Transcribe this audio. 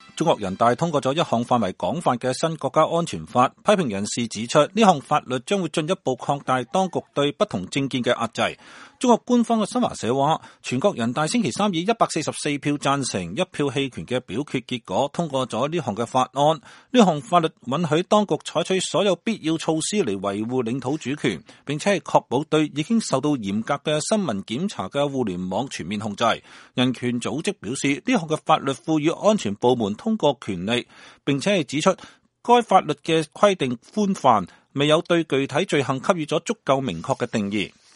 中國人大通過咗一項範圍廣泛嘅新國家安全法，批評人士指出，呢項法律將會進一步擴大當局對不同政見嘅壓制。中國官方嘅新華社話，全國人大星期三以144票贊成、1票棄權嘅表決結果通過咗呢項嘅法案。呢項法律允許當局採取所有必要措施嚟維護領土主權，並且係確保對已經受到嚴格嘅新聞檢查嘅互聯網全面控制。人權組織表示，呢項嘅法律賦予安全部門通過權力，並且係指出該法律嘅規定寬泛，未有對具體罪行給予咗足夠明確嘅定義。